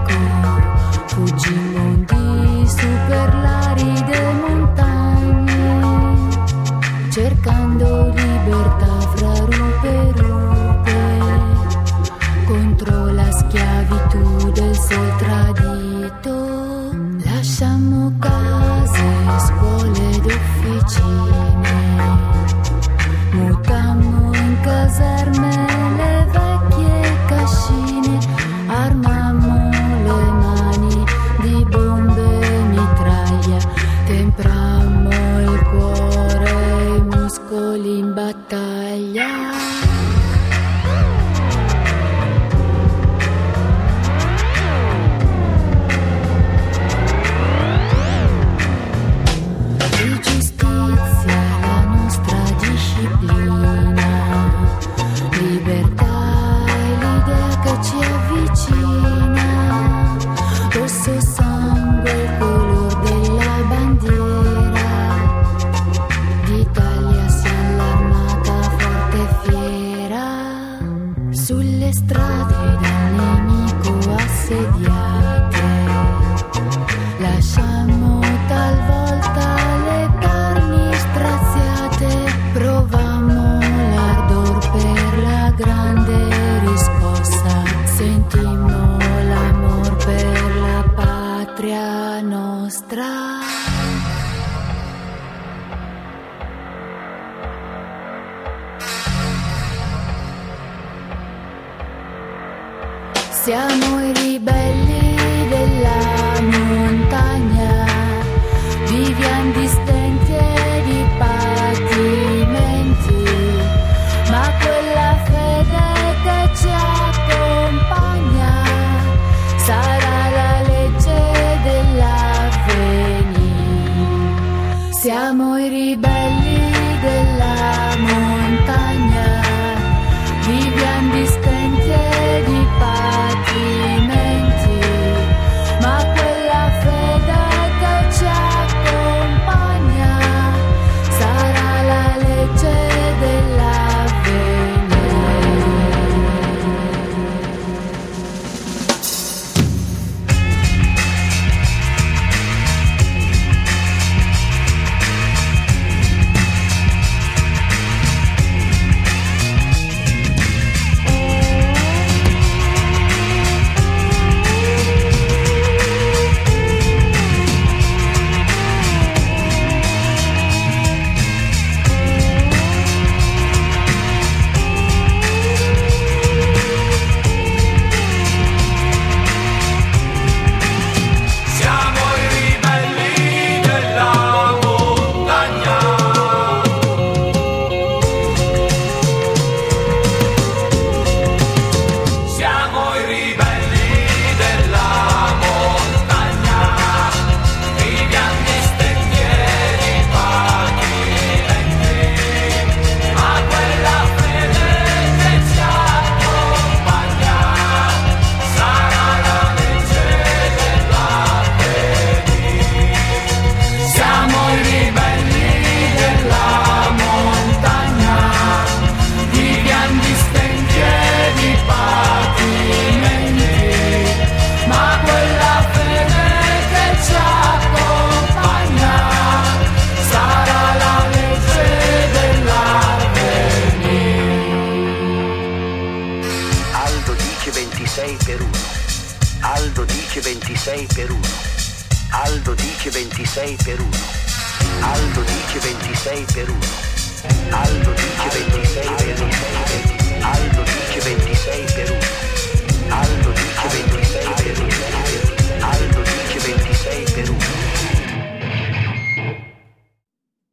fuggimondi su per l'aride montagne, cercando libertà fra rupe e rupe, contro la schiavitù del sol tradito. Lasciamo case, scuole ed officine, mutammo in caserme le vecchie cascine, armammo le mani di bombe e mitraglia, temprammo il cuore e i muscoli in battaglia. Siamo i ribelli della montagna, viviamo di stenti e di patimenti, ma quella fede che ci accompagna sarà la legge dell'avvenire. Siamo i ribelli della montagna, viviamo di stenti e di patimenti, ma quella fede che ci accompagna sarà la legge dell'avvenire. Aldo dice 26 per 1. Aldo dice 26 per 1. Aldo dice 26 per 1.